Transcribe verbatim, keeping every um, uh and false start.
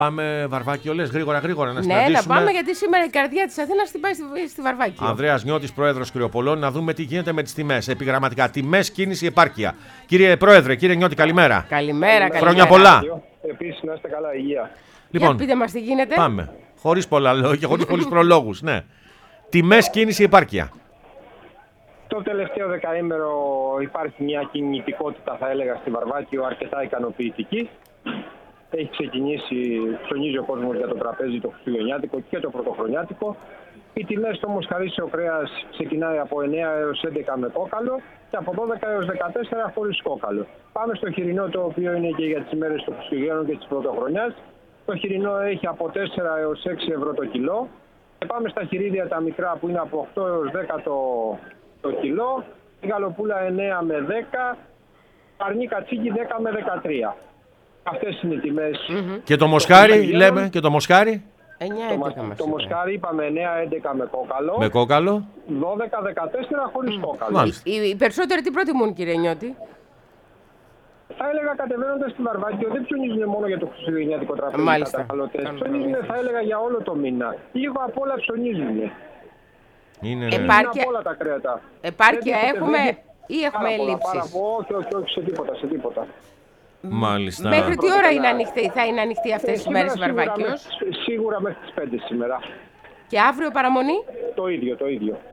Πάμε Βαρβάκιο, λες, γρήγορα γρήγορα να Ναι, συναντήσουμε. να πάμε γιατί σήμερα η καρδιά της Αθήνας χτυπάει στη, στη Βαρβάκιο. Ανδρέας Νιώτης, Πρόεδρος Κρυοπολών, να δούμε τι γίνεται με τις τιμές. Επιγραμματικά, τιμές, κίνηση, επάρκεια. Κύριε Πρόεδρε, κύριε Νιώτη, καλημέρα. Καλημέρα, καλημέρα. Χρόνια πολλά. Επίσης, να είστε καλά, υγεία. Λοιπόν, Για πείτε μας τι γίνεται. πάμε. Χωρίς πολλά λόγια, χωρίς πολλούς προλόγους. Ναι. Τιμές, κίνηση, επάρκεια. Το τελευταίο δεκαήμερο υπάρχει μια κινητικότητα, θα έλεγα, στη Βαρβάκιο αρκετά ικανοποιητική. Έχει ξεκινήσει, ψωνίζει ο κόσμος για το τραπέζι το χριστουγεννιάτικο και το πρωτοχρονιάτικο. Οι τιμές στο μοσχαρίσιο κρέας ξεκινάει από εννέα έως έντεκα με κόκαλο και από δώδεκα έως δεκατέσσερα χωρίς κόκαλο. Πάμε στο χοιρινό, το οποίο είναι και για τις ημέρες των Χριστουγέννων και της Πρωτοχρονιάς. Το χοιρινό έχει από τέσσερα έως έξι ευρώ το κιλό. Και πάμε στα χειρίδια τα μικρά που είναι από οκτώ έως δέκα το, το κιλό. Η γαλοπούλα εννέα με δέκα. Αρνί κατσίκι δέκα με δεκατρία. Αυτές είναι οι τιμές. Mm-hmm. Και το μοσχάρι, λέμε, και το μοσχάρι. εννιά Το, έντεκα μα- μας το είπε. μοσχάρι είπαμε εννέα έντεκα με κόκαλο. Με κόκαλο. δώδεκα δεκατέσσερα χωρίς κόκαλο. Μάλιστα. Οι, οι περισσότεροι τι προτιμούν, κύριε Νιώτη. Θα έλεγα κατεβαίνοντας στη Βαρβάκιο δεν ψωνίζουν μόνο για το χριστουγεννιάτικο τραπέζι. Μάλιστα. Οι καταναλωτές. Κάνουν Ψωνίζουν, προμήθειες. θα έλεγα, για όλο το μήνα. Λίγο απ' όλα ψωνίζουν. Είναι, Επά- ναι. Επάρκεια- Από όλα τα κρέατα. Επάρκεια Δεν έχουμε έχετε ή έχουμε Πάρα πολλά, πάρα ελλείψεις. πολλά. Όχι, όχι, όχι, σε τίποτα, σε τίποτα. Μάλιστα. Μέχρι τι Πρώτα ώρα απ' είναι όλα- ανοιχτή, θα είναι ανοιχτή αυτές Ε, τις σήμερα μέρες η σίγουρα Βαρβάκιος. μέχρι- Σίγουρα μέχρι τις πέντε σήμερα. Και αύριο παραμονή. Το ίδιο, το ίδιο.